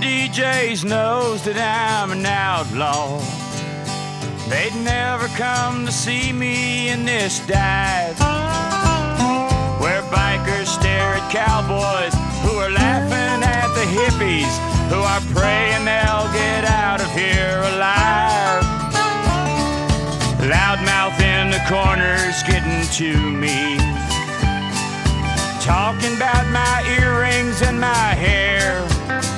DJs knows that I'm an outlaw. They'd never come to see me in this dive, where bikers stare at cowboys who are laughing at the hippies who are praying they'll get out of here alive. Loudmouth in the corners getting to me, talking about my earrings and my hair.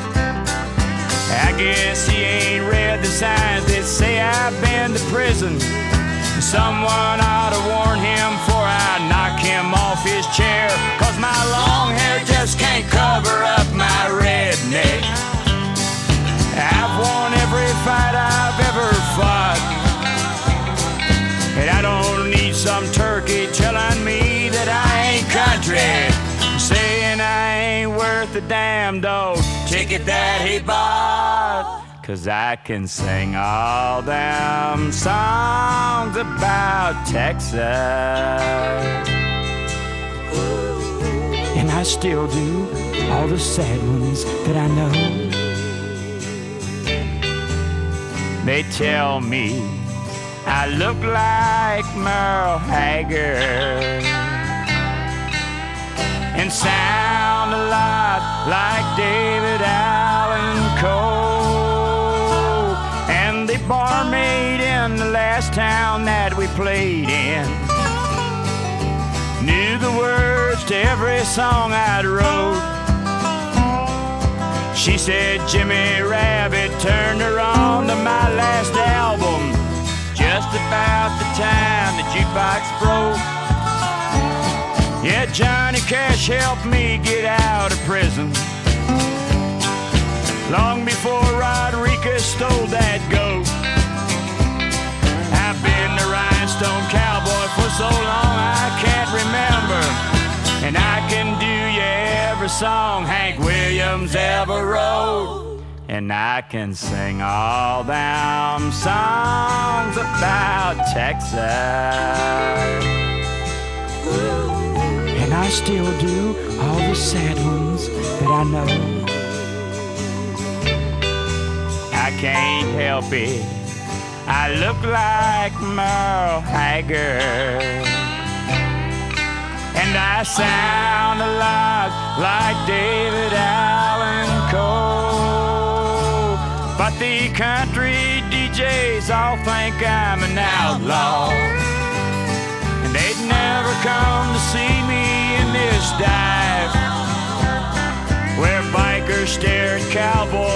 I guess he ain't read the signs that say I've been to prison. Someone ought to warn him before I knock him off his chair, 'cause my long hair just can't cover up my redneck. I've won every fight I've ever fought, and I don't need some turkey telling me that I ain't country, saying I ain't worth a damn dog ticket that he bought. 'Cause I can sing all them songs about Texas, and I still do all the sad ones that I know. They tell me I look like Merle Haggard and sound a lot like David Allan Coe. And the barmaid in the last town that we played in knew the words to every song I'd wrote. She said Jimmy Rabbit turned her on to my last album just about the time the jukebox broke. Yeah, Johnny Cash helped me get out of prison long before Rodriguez stole that goat. I've been the Rhinestone Cowboy for so long I can't remember, and I can do you every song Hank Williams ever wrote, and I can sing all them songs about Texas, and I still do all the sad ones that I know. I can't help it, I look like Merle Haggard, and I sound a lot like David Allan Coe. But the country DJs all think I'm an outlaw, and they'd never come to see me in this dive, where bikers stare at cowboys